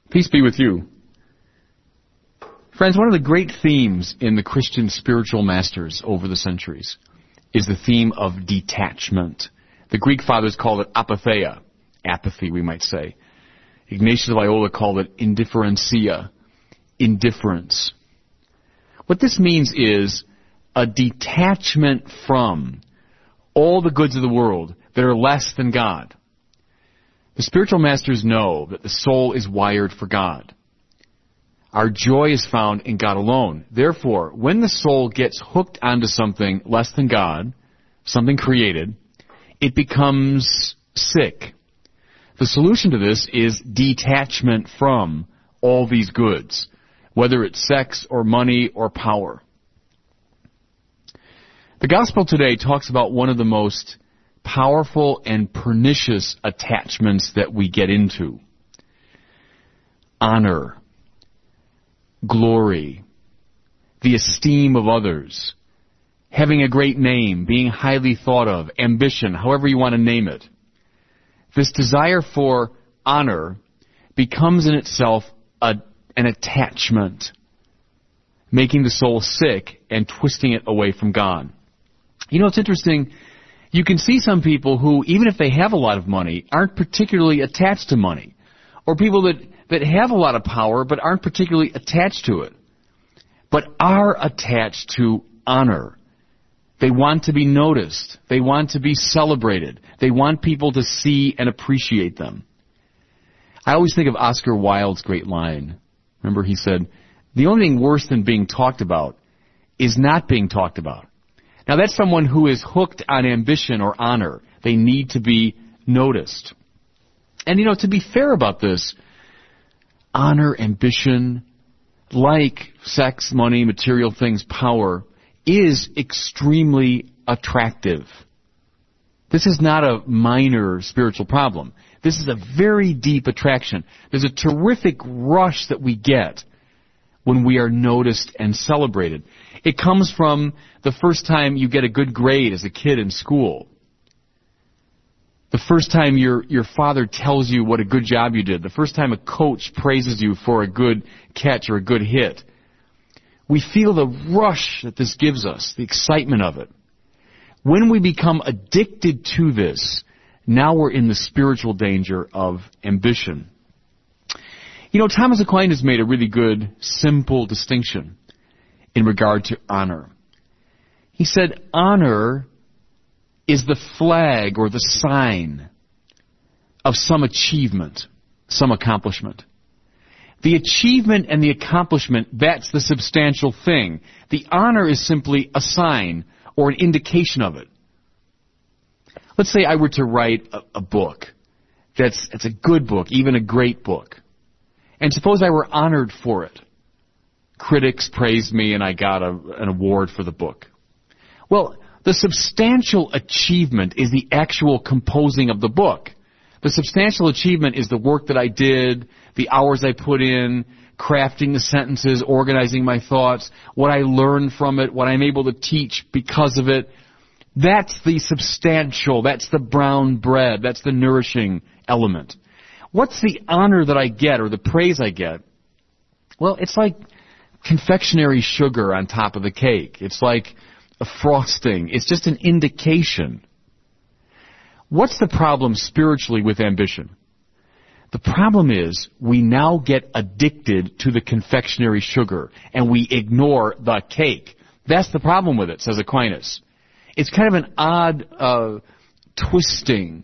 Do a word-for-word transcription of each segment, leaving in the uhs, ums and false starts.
Peace be with you. Friends, one of the great themes in the Christian spiritual masters over the centuries is the theme of detachment. The Greek fathers called it apatheia, apathy we might say. Ignatius of Loyola called it indifferentia, indifference. What this means is a detachment from all the goods of the world that are less than God. The spiritual masters know that the soul is wired for God. Our joy is found in God alone. Therefore, when the soul gets hooked onto something less than God, something created, it becomes sick. The solution to this is detachment from all these goods, whether it's sex or money or power. The gospel today talks about one of the most powerful and pernicious attachments that we get into. Honor, glory, the esteem of others, having a great name, being highly thought of, ambition, however you want to name it. This desire for honor becomes in itself a, an attachment, making the soul sick and twisting it away from God. You know, it's interesting. You can see some people who, even if they have a lot of money, aren't particularly attached to money. Or people that, that have a lot of power but aren't particularly attached to it. But are attached to honor. They want to be noticed. They want to be celebrated. They want people to see and appreciate them. I always think of Oscar Wilde's great line. Remember, he said, "The only thing worse than being talked about is not being talked about." Now, that's someone who is hooked on ambition or honor. They need to be noticed. And, you know, to be fair about this, honor, ambition, like sex, money, material things, power, is extremely attractive. This is not a minor spiritual problem. This is a very deep attraction. There's a terrific rush that we get when we are noticed and celebrated. It comes from the first time you get a good grade as a kid in school. The first time your your father tells you what a good job you did. The first time a coach praises you for a good catch or a good hit. We feel the rush that this gives us, the excitement of it. When we become addicted to this, now we're in the spiritual danger of ambition. You know, Thomas Aquinas made a really good, simple distinction in regard to honor. He said, honor is the flag or the sign of some achievement, some accomplishment. The achievement and the accomplishment, that's the substantial thing. The honor is simply a sign or an indication of it. Let's say I were to write a, a book that's, that's a good book, even a great book. And suppose I were honored for it. Critics praised me and I got a, an award for the book. Well, the substantial achievement is the actual composing of the book. The substantial achievement is the work that I did, the hours I put in, crafting the sentences, organizing my thoughts, what I learned from it, what I'm able to teach because of it. That's the substantial, that's the brown bread, that's the nourishing element. What's the honor that I get or the praise I get? Well, it's like confectionery sugar on top of the cake. It's like a frosting. It's just an indication. What's the problem spiritually with ambition? The problem is we now get addicted to the confectionery sugar and we ignore the cake. That's the problem with it, says Aquinas. It's kind of an odd uh, twisting.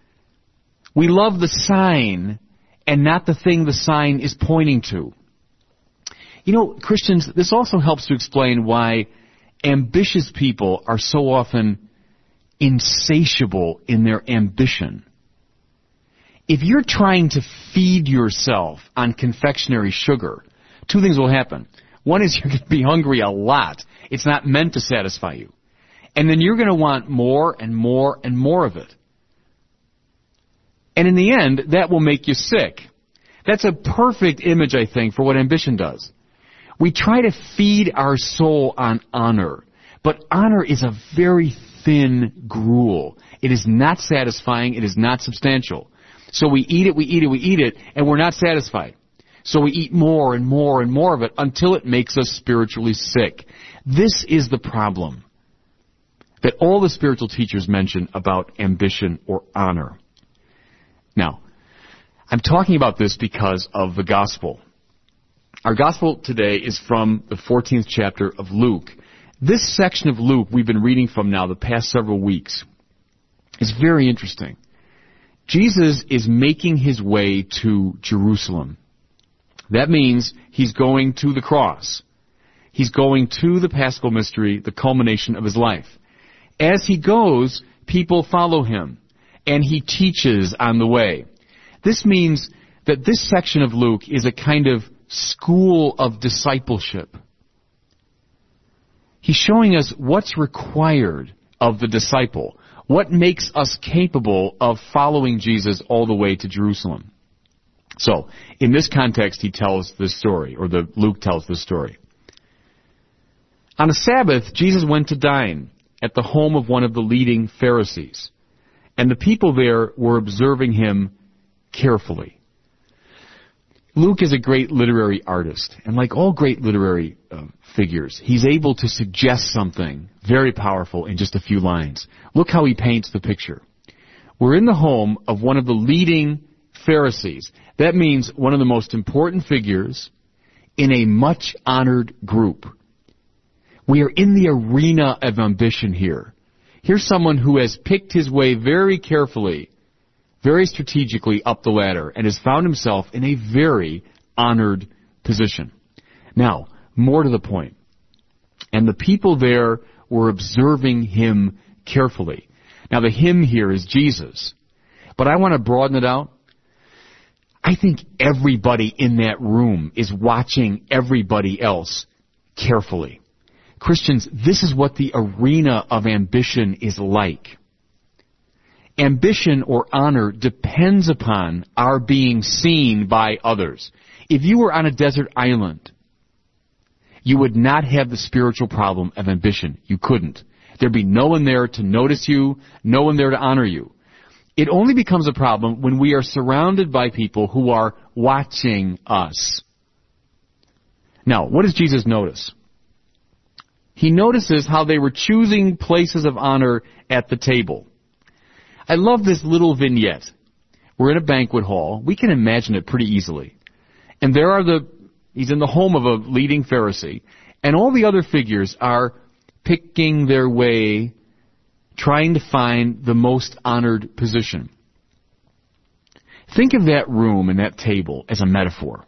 We love the sign and not the thing the sign is pointing to. You know, Christians, this also helps to explain why ambitious people are so often insatiable in their ambition. If you're trying to feed yourself on confectionery sugar, two things will happen. One is you're going to be hungry a lot. It's not meant to satisfy you. And then you're going to want more and more and more of it. And in the end, that will make you sick. That's a perfect image, I think, for what ambition does. We try to feed our soul on honor. But honor is a very thin gruel. It is not satisfying. It is not substantial. So we eat it, we eat it, we eat it, and we're not satisfied. So we eat more and more and more of it until it makes us spiritually sick. This is the problem that all the spiritual teachers mention about ambition or honor. Now, I'm talking about this because of the gospel. Our gospel today is from the fourteenth chapter of Luke. This section of Luke we've been reading from now the past several weeks is very interesting. Jesus is making his way to Jerusalem. That means he's going to the cross. He's going to the Paschal mystery, the culmination of his life. As he goes, people follow him, and he teaches on the way. This means that this section of Luke is a kind of school of discipleship. He's showing us what's required of the disciple, what makes us capable of following Jesus all the way to Jerusalem. So, in this context, he tells this story, or the Luke tells this story. On a Sabbath, Jesus went to dine at the home of one of the leading Pharisees, and the people there were observing him carefully. Luke is a great literary artist, and like all great literary uh, figures, he's able to suggest something very powerful in just a few lines. Look how he paints the picture. We're in the home of one of the leading Pharisees. That means one of the most important figures in a much honored group. We are in the arena of ambition here. Here's someone who has picked his way very carefully, very strategically up the ladder, and has found himself in a very honored position. Now, more to the point. And the people there were observing him carefully. Now, the him here is Jesus. But I want to broaden it out. I think everybody in that room is watching everybody else carefully. Christians, this is what the arena of ambition is like. Ambition or honor depends upon our being seen by others. If you were on a desert island, you would not have the spiritual problem of ambition. You couldn't. There'd be no one there to notice you, no one there to honor you. It only becomes a problem when we are surrounded by people who are watching us. Now, what does Jesus notice? He notices how they were choosing places of honor at the table. I love this little vignette. We're in a banquet hall. We can imagine it pretty easily. And there are the, he's in the home of a leading Pharisee, and all the other figures are picking their way, trying to find the most honored position. Think of that room and that table as a metaphor.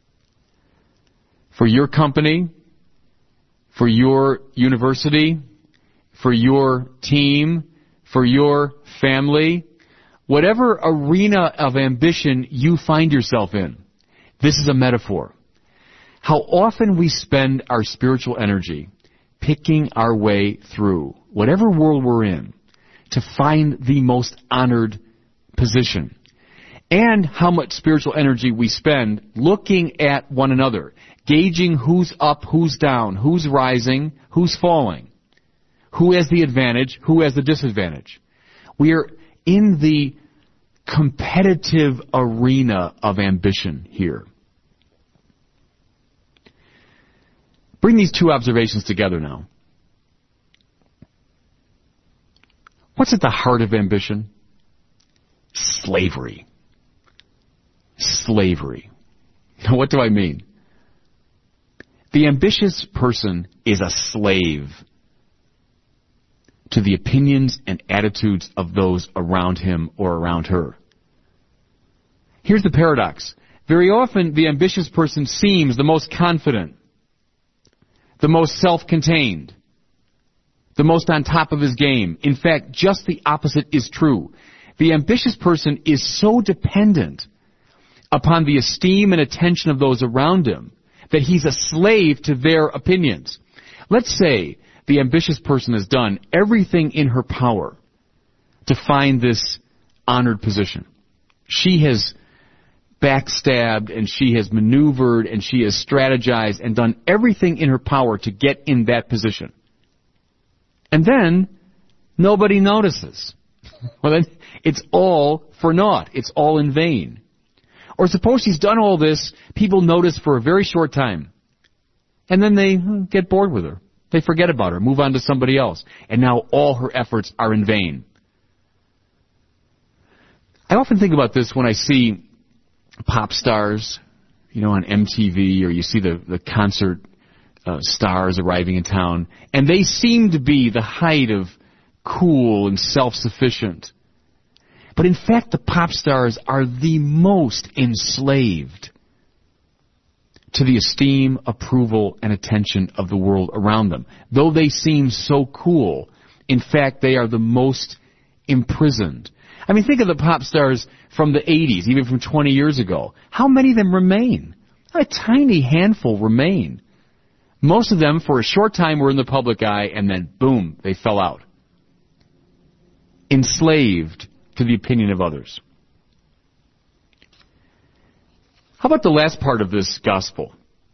For your company, for your university, for your team, for your family, whatever arena of ambition you find yourself in, this is a metaphor. How often we spend our spiritual energy picking our way through whatever world we're in to find the most honored position. And how much spiritual energy we spend looking at one another, gauging who's up, who's down, who's rising, who's falling, who has the advantage, who has the disadvantage. We are in the competitive arena of ambition here. Bring these two observations together now. What's at the heart of ambition? Slavery. Slavery. Now, what do I mean? The ambitious person is a slave to the opinions and attitudes of those around him or around her. Here's the paradox. Very often, the ambitious person seems the most confident, the most self-contained, the most on top of his game. In fact, just the opposite is true. The ambitious person is so dependent upon the esteem and attention of those around him that he's a slave to their opinions. Let's say the ambitious person has done everything in her power to find this honored position. She has backstabbed and she has maneuvered and she has strategized and done everything in her power to get in that position. And then nobody notices. Well, then it's all for naught. It's all in vain. Or suppose she's done all this, people notice for a very short time. And then they get bored with her. They forget about her, move on to somebody else. And now all her efforts are in vain. I often think about this when I see pop stars, you know, on M T V, or you see the, the concert uh, stars arriving in town, and they seem to be the height of cool and self-sufficient. But in fact, the pop stars are the most enslaved to the esteem, approval, and attention of the world around them. Though they seem so cool, in fact, they are the most imprisoned. I mean, think of the pop stars from the eighties, even from twenty years ago. How many of them remain? A tiny handful remain. Most of them, for a short time, were in the public eye, and then, boom, they fell out. Enslaved to the opinion of others. How about the last part of this gospel?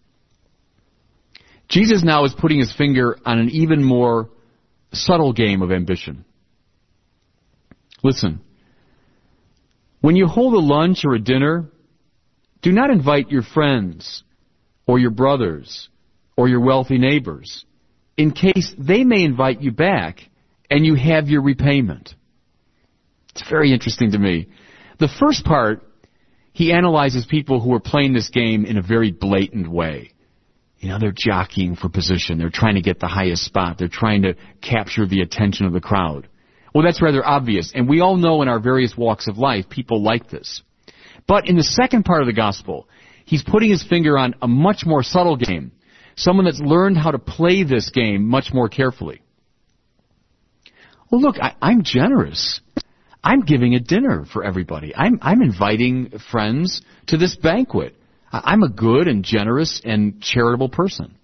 Jesus now is putting his finger on an even more subtle game of ambition. Listen, when you hold a lunch or a dinner, do not invite your friends or your brothers or your wealthy neighbors, in case they may invite you back and you have your repayment. It's very interesting to me. The first part, he analyzes people who are playing this game in a very blatant way. You know, they're jockeying for position. They're trying to get the highest spot. They're trying to capture the attention of the crowd. Well, that's rather obvious, and we all know in our various walks of life, people like this. But in the second part of the gospel, he's putting his finger on a much more subtle game. Someone that's learned how to play this game much more carefully. Well, look, I, I'm generous. I'm giving a dinner for everybody. I'm, I'm inviting friends to this banquet. I'm a good and generous and charitable person.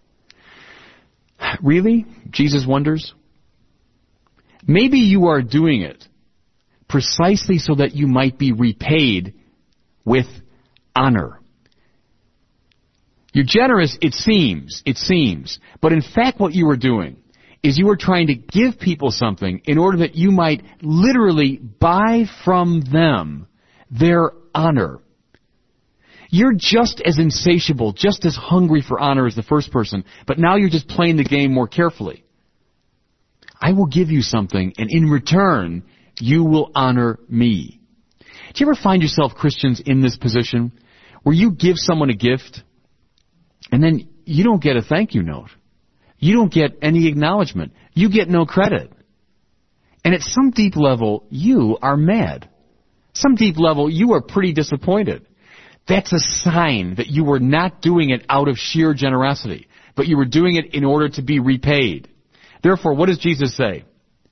Really? Jesus wonders. Maybe you are doing it precisely so that you might be repaid with honor. You're generous, it seems, it seems. But in fact what you are doing is you are trying to give people something in order that you might literally buy from them their honor. You're just as insatiable, just as hungry for honor as the first person, but now you're just playing the game more carefully. I will give you something, and in return, you will honor me. Do you ever find yourself, Christians, in this position where you give someone a gift, and then you don't get a thank you note? You don't get any acknowledgement. You get no credit. And at some deep level, you are mad. Some deep level, you are pretty disappointed. That's a sign that you were not doing it out of sheer generosity, but you were doing it in order to be repaid. Therefore, what does Jesus say?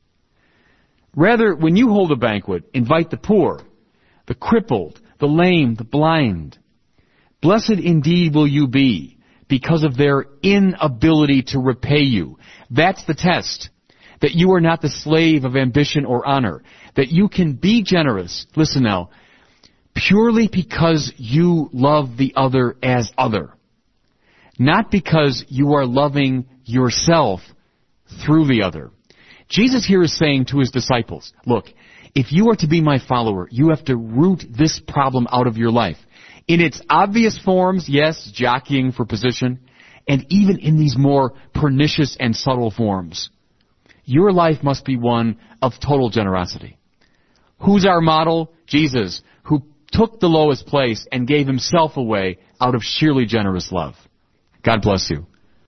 Rather, when you hold a banquet, invite the poor, the crippled, the lame, the blind. Blessed indeed will you be, because of their inability to repay you. That's the test. That you are not the slave of ambition or honor. That you can be generous, listen now, purely because you love the other as other. Not because you are loving yourself through the other. Jesus here is saying to his disciples, look, if you are to be my follower, you have to root this problem out of your life. In its obvious forms, yes, jockeying for position, and even in these more pernicious and subtle forms. Your life must be one of total generosity. Who's our model? Jesus, who took the lowest place and gave himself away out of sheerly generous love. God bless you.